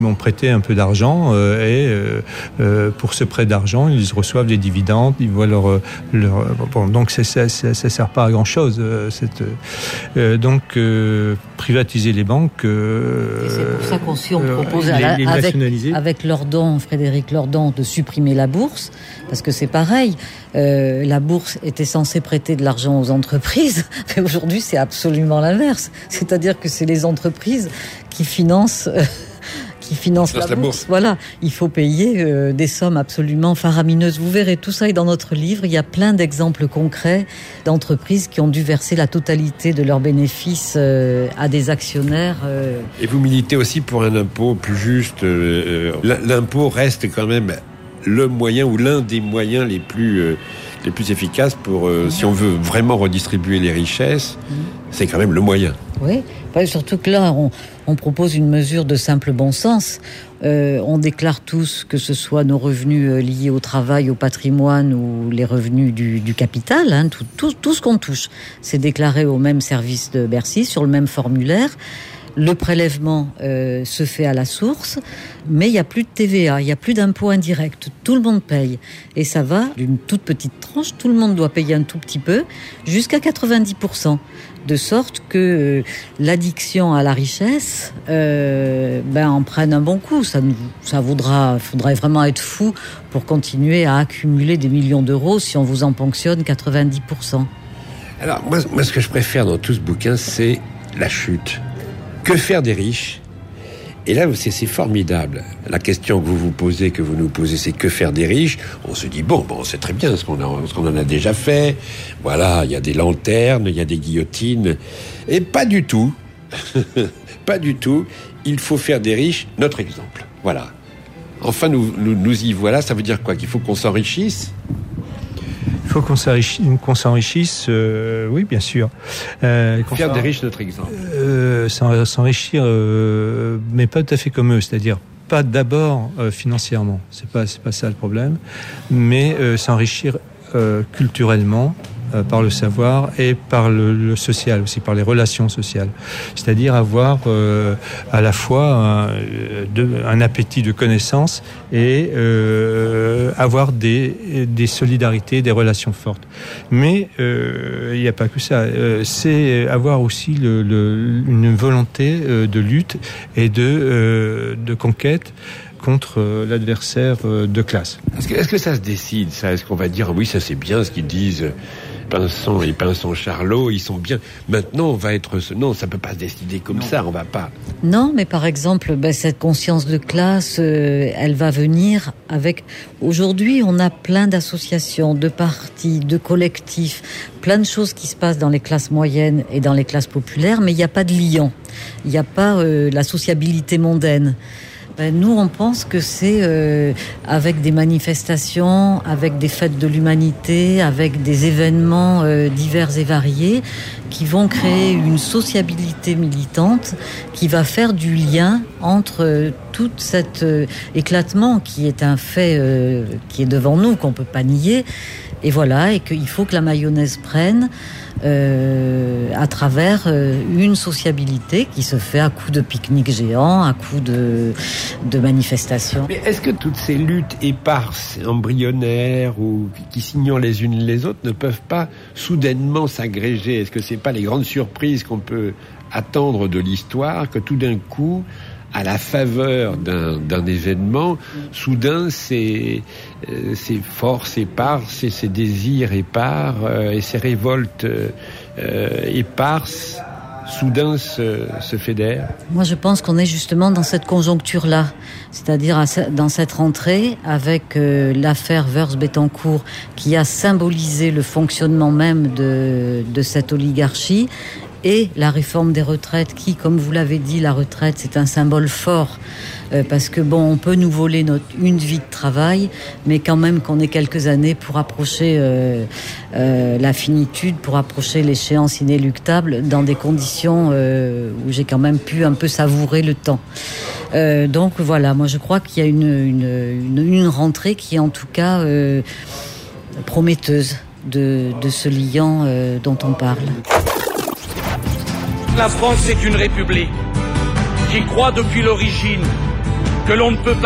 m'ont prêté un peu d'argent et pour ce prêt d'argent, ils reçoivent des dividendes, ils voient donc ça sert pas à grand chose. Donc privatiser les banques. C'est pour ça qu'on propose avec Lordon, Frédéric Lordon, de supprimer la bourse, parce que c'est pareil. La bourse était censée prêter de l'argent aux entreprises, mais aujourd'hui c'est absolument l'inverse. C'est-à-dire que c'est les entreprises qui financent la bourse. Voilà, il faut payer des sommes absolument faramineuses. Vous verrez, tout ça est dans notre livre. Il y a plein d'exemples concrets d'entreprises qui ont dû verser la totalité de leurs bénéfices à des actionnaires. Et vous militez aussi pour un impôt plus juste. L'impôt reste quand même le moyen ou l'un des moyens les plus efficaces pour, si on veut vraiment redistribuer les richesses, c'est quand même le moyen. Oui, surtout que là, on propose une mesure de simple bon sens. On déclare tous, que ce soit nos revenus liés au travail, au patrimoine ou les revenus du capital, hein, tout ce qu'on touche, c'est déclaré au même service de Bercy, sur le même formulaire. Le prélèvement se fait à la source, mais il n'y a plus de TVA, il n'y a plus d'impôt indirect. Tout le monde paye. Et ça va d'une toute petite tranche, tout le monde doit payer un tout petit peu, jusqu'à 90%. De sorte que l'addiction à la richesse en prenne un bon coup. Faudrait vraiment être fou pour continuer à accumuler des millions d'euros si on vous en ponctionne 90%. Alors, moi, ce que je préfère dans tout ce bouquin, c'est la chute. Que faire des riches ? Et là, c'est formidable. La question que vous nous posez, c'est que faire des riches ? On se dit, bon, c'est très bien ce qu'on en a déjà fait. Voilà, il y a des lanternes, il y a des guillotines. Et pas du tout. Pas du tout. Il faut faire des riches notre exemple. Voilà. Enfin, nous y voilà. Ça veut dire quoi ? Qu'il faut qu'on s'enrichisse ? Il faut qu'on s'enrichisse, oui, bien sûr. Faire des riches notre exemple. S'enrichir, mais pas tout à fait comme eux, c'est-à-dire pas d'abord financièrement, c'est pas ça le problème, mais s'enrichir culturellement, par le savoir et par le social aussi, par les relations sociales. C'est-à-dire avoir à la fois un appétit de connaissance et avoir des solidarités, des relations fortes. Mais il n'y a pas que ça. C'est avoir aussi une volonté de lutte et de conquête contre l'adversaire de classe. Est-ce que ça se décide, ça ? Est-ce qu'on va dire, oui, ça c'est bien ce qu'ils disent, Pinson et Pinson-Charlot, ils sont bien. Maintenant, on va être... Non, ça peut pas se décider comme ça, on va pas... Non, mais par exemple, cette conscience de classe, elle va venir avec... Aujourd'hui, on a plein d'associations, de partis, de collectifs, plein de choses qui se passent dans les classes moyennes et dans les classes populaires, mais il n'y a pas de liant. Il n'y a pas la sociabilité mondaine. Nous, on pense que c'est avec des manifestations, avec des fêtes de l'humanité, avec des événements divers et variés qui vont créer une sociabilité militante qui va faire du lien entre tout cet éclatement qui est un fait qui est devant nous, qu'on peut pas nier. Et voilà, et qu'il faut que la mayonnaise prenne à travers une sociabilité qui se fait à coups de pique-nique géants, à coups de manifestations. Mais est-ce que toutes ces luttes éparses, embryonnaires ou qui s'ignorent les unes les autres ne peuvent pas soudainement s'agréger ? Est-ce que c'est pas les grandes surprises qu'on peut attendre de l'histoire, que tout d'un coup, à la faveur d'un événement, soudain, ces forces éparses, ces désirs épars et ces révoltes éparses, soudain se fédèrent ? Moi, je pense qu'on est justement dans cette conjoncture-là, c'est-à-dire dans cette rentrée avec l'affaire Woerth-Bettencourt qui a symbolisé le fonctionnement même de cette oligarchie. Et la réforme des retraites qui, comme vous l'avez dit, la retraite, c'est un symbole fort. Parce que on peut nous voler une vie de travail, mais quand même qu'on ait quelques années pour approcher la finitude, pour approcher l'échéance inéluctable dans des conditions où j'ai quand même pu un peu savourer le temps. Donc voilà, moi je crois qu'il y a une rentrée qui est en tout cas prometteuse de ce liant dont on parle. La France est une république. J'y crois depuis l'origine. que l'on ne peut pas